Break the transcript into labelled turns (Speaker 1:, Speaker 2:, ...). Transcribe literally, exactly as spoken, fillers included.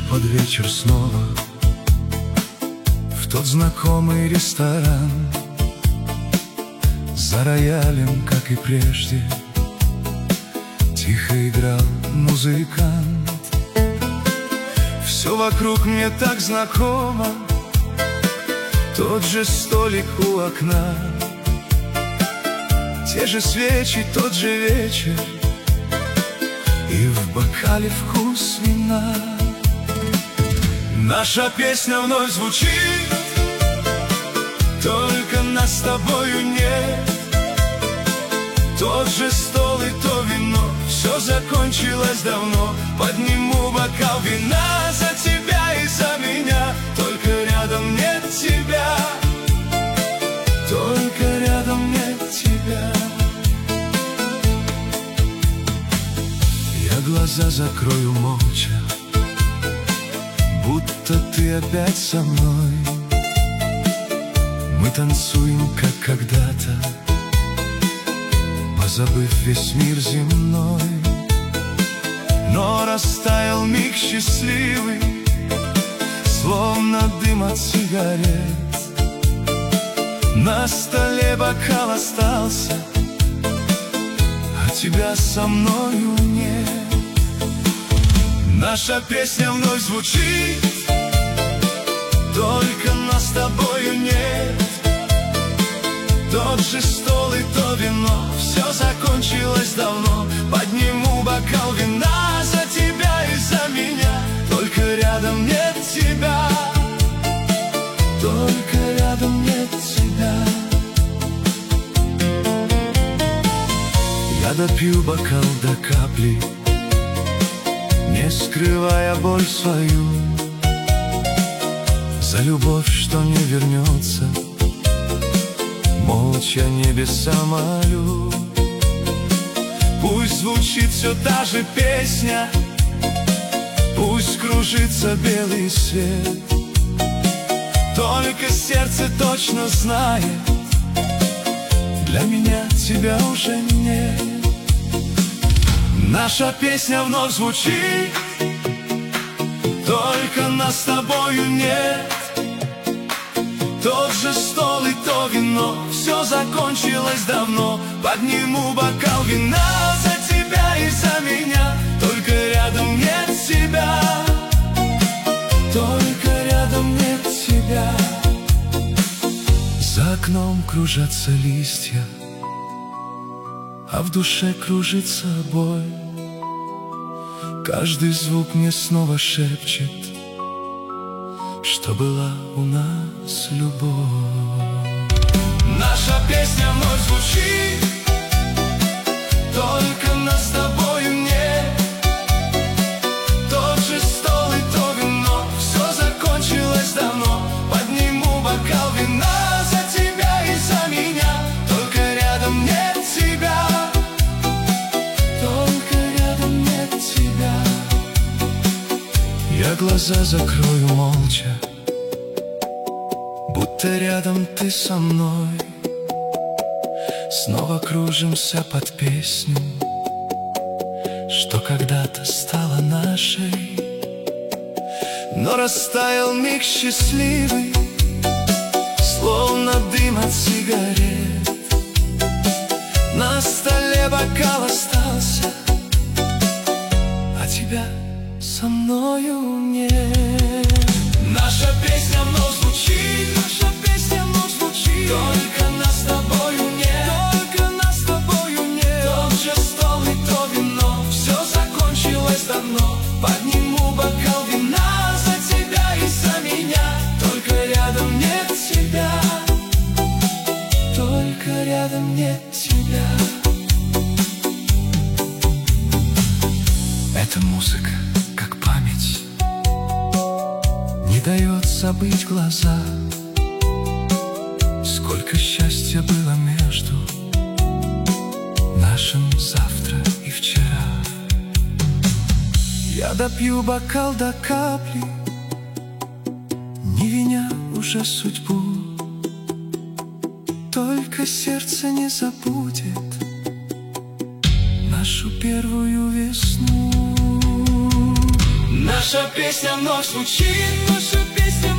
Speaker 1: под вечер снова в тот знакомый ресторан. За роялем, как и прежде, тихо играл музыкант. Все вокруг мне так знакомо, тот же столик у окна, те же свечи, тот же вечер, и в бокале вкус вина. Наша песня вновь звучит, только нас с тобою нет. Тот же стол и то вино, все закончилось давно. Подниму бокал вина за тебя и за меня, только рядом нет тебя, только рядом нет тебя. Я глаза закрою молча, будто ты опять со мной. Мы танцуем, как когда-то, позабыв весь мир земной. Но растаял миг счастливый, словно дым от сигарет. На столе бокал остался, а тебя со мною нет. Наша песня вновь звучит, только нас с тобою нет. Тот же стол и то вино, все закончилось давно. Подниму бокал вина за тебя и за меня, только рядом нет тебя, только рядом нет тебя. Я допью бокал до капли, не скрывая боль свою, за любовь, что не вернется. Молча небеса молю, пусть звучит все та же песня, пусть кружится белый свет. Только сердце точно знает, для меня тебя уже нет. Наша песня вновь звучит, только нас с тобою нет. Тот же стол и то вино, все закончилось давно. Подниму бокал вина за тебя и за меня, только рядом нет тебя, только рядом нет тебя. За окном кружатся листья, а в душе кружится боль. Каждый звук мне снова шепчет, что была у нас любовь. Наша песня вновь звучит, только нас с тобою нет. Тот же стол и то вино, все закончилось давно. Подниму бокал вина за тебя и за меня, только рядом нет тебя, только рядом нет тебя. Я глаза закрою молча, будто рядом ты со мной. Снова кружимся под песню, что когда-то стала нашей. Но растаял миг счастливый, словно дым от сигарет. На столе бокал остался, а тебя со мною нет. Наша песня вновь звучит, наша песня вновь звучит, только нас с тобою нет, только нас с тобою нет. Тот же стол и то вино, все закончилось давно. Подниму бокал вина за тебя и за меня, только рядом нет тебя, только рядом нет тебя. Эта музыка, как память, не дает забыть глаза. Сколько счастья было между нашим завтра и вчера. Я допью бокал до капли, не виня уже судьбу. Только сердце не забудет нашу первую весну. Наша песня вновь звучит, наша песня